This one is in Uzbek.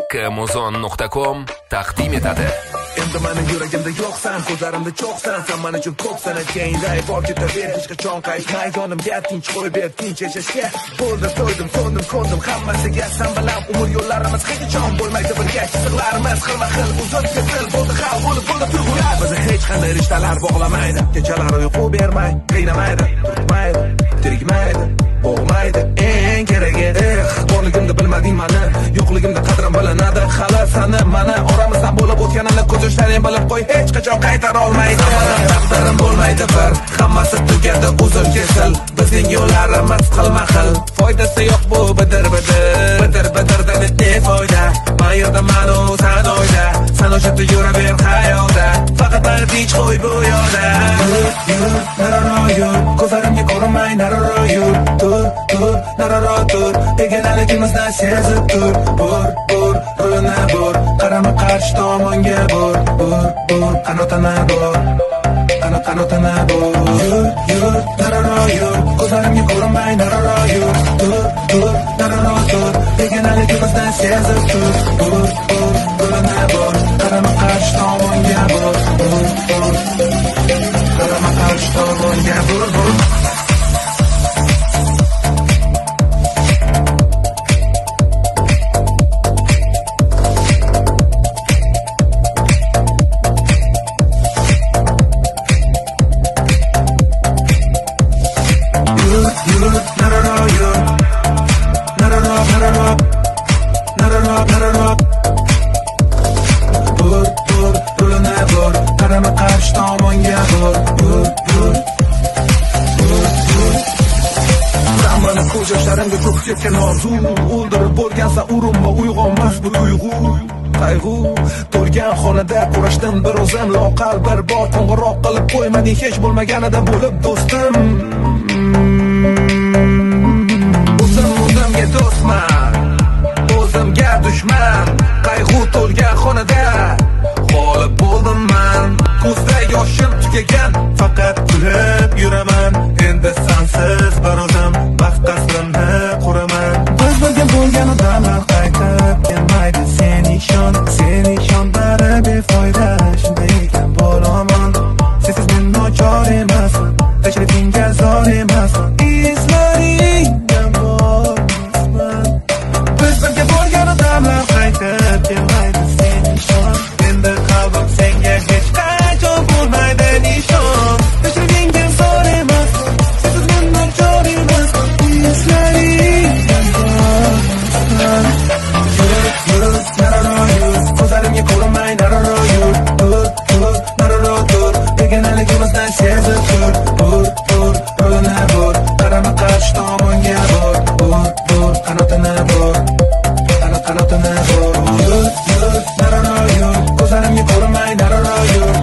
Kmuzon.com taqdim etadi. Endi mening yuragimda yo'qsan, ko'zlarimda cho'qsan, sen men uchun ko'psan, aytganingday bor ketaver, hech qachon qaytmay, yonimga tinch qo'yib ber, tinch yashashga. Bo'ldi, to'ydim, so'ndim, ko'ndim hammasiga, sen bilan umr yo'llarimiz hech qachon bo'lmaydi birga, chiziqlarimiz xilma-xil, uzun kesil, bo'ldi hal bo'lib, bo'ldi tuyg'ular. Bizni hech qanday rishtalar bog'lamaydi, kechalar uyqu bermay, qiynamaydi, turtmaydi, tirikmaydi, bo'g'maydi, eng keragi borligimda bilmading mani, yo'qligimda qadrim bilinadi, hali sani mana oramizdan bo'lib o'tganini ko'z yoshlaring bilib qo'y, hech qachon qaytara olmaydi. Taqdirim bo'lmaydi bir, hammasi tugadi uzun kesil, bizning yo'llarimiz xilma-xil, foydasi yo'q bu bidir-bidirdan ne foyda, men yerda men u sen oyda, sen o'sha yuraver hayotda, faqat meni tinch qo'y bu yo'lda. Yur, nararo yur, ko'zlarimga ko'rinmay nararo yur, tur, nararo tur, begonaligimizdan sezib tur, bur, yo'lini bur, qarama qarshi tomonga bur, qanotini bur, qanotini bur. Yur, nararo yur, ko'zlarimga ko'rinmay nararo yur, tur, nararo tur, begonaligimizdan sezib tur, bur, yo'lini bur, qarama qarshi tomonga bur, qarama qarshi tomonga bur. Yoshlarimga ko'p ketgan orzu, o'ldirib bo'lgansa urinma, uyg'onmas bu tuyg'u, qayg'u to'lgan xonada kurashdim bir o'zim, loqal bir bor qo'ng'iroq qilib qo'ymading hech bo'lmaganida bo'lib do'stim. O'zimga do'stman, o'zimga dushman, qayg'u to'lgan xonada g'olib bo'ldim men, ko'zda yoshim tugagan, faqat kulib yuraman, endi sensiz bir o'zim baxt qasrimni quraman. Biz birga bo'lgan odamlar qaytib kelmaydi, sen ishon bari befoyda, shunday ekan bo'laman, sensiz men nochor emasman, tashrifingga zor emasman, izlaringdan bormasman. Biz birga bo'lgan odamlar qaytib kelmaydi, sen ishon, endi qalbim senga hech qachon bo'lmaydi nishon, tashrifingga zor emasman, sensiz men nochor emasman, izlaringdan bormasman. Yur, nararo yur, ko'zlarimga ko'rinmay nararo yur, nararo tur, begonaligimizdan sezib tur, yo'lini bur, qarama qarshi tomonga bur, qanotini bur, qanotini bur. Yur, nararo yur, ko'zlarimga ko'rinmay nararo yur,